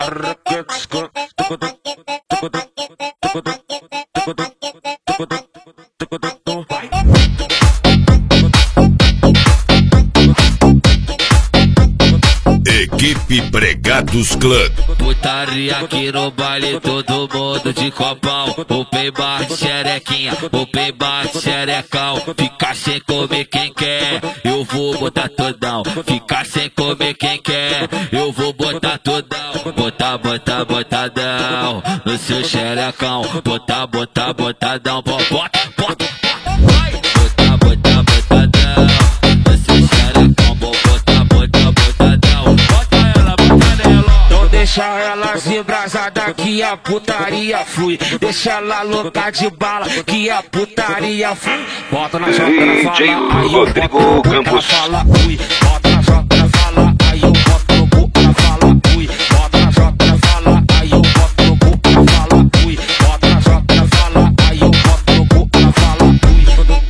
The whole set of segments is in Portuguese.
Equipe Bregados Club. Putaria aqui no baile, todo mundo de copão. Open bar de xerequinha, open bar de xerecão. Fica sem comer quem quer, eu vou botar todão. Fica sem comer quem quer, eu vou botar todão. Botar, botar, botadão no seu xerecão. Botar, botar, botadão. Bota, bota, vai. Botar, botar, botadão no seu xerecão. Botar, botar, botadão. Bota ela, bota nela. Então deixa elas embrasadas que a putaria flui. Deixa ela louca de bala que a putaria flui. Bota na joga, DJ Rodrigo Campos. Fala, ui. Bota na joga, fala, aí eu boto no cu, ela fala, ui. Bota na joga, fala, aí eu boto no cu, ela fala, ui. Bota na joga, fala, aí eu boto no cu, ela fala, ui.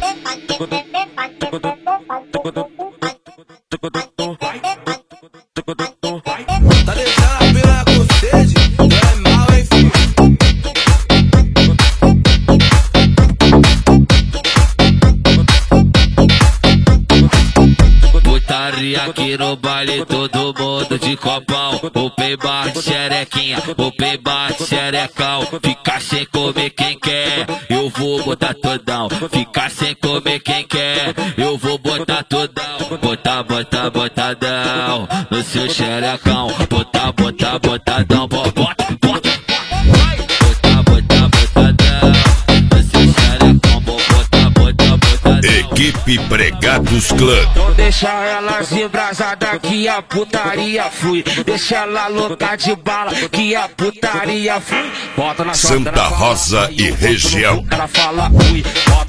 Tá deixando a piranha com sede, tu é mal, hein, filho? Putaria aqui no baile, todo mundo de copão. Open bar de xerequinha, open bar de xerecão. Fica sem comer quem quer, eu vou botar todão. Fica sem comer quem quer, eu vou botar todão. Botar, botar, botadão no seu xerecão. Botar, botar, botadão. Bota, bota, vai. Botar, botar, botadão no seu xerecão. Botar, botar, botadão. Equipe Bregados Club. Então deixa elas embrasadas que a putaria flui. Deixa ela louca de bala que a putaria flui. Bota na Santa Rosa e região. Ela fala ui.